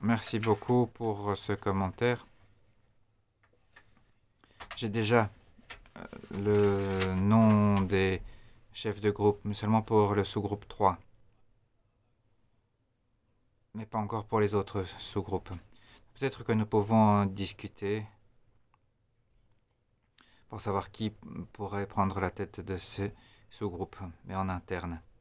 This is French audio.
Merci beaucoup pour ce commentaire. J'ai déjà le nom des chefs de groupe, mais seulement pour le sous-groupe 3, mais pas encore pour les autres sous-groupes. Peut-être que nous pouvons en discuter pour savoir qui pourrait prendre la tête de ce sous-groupe, mais en interne.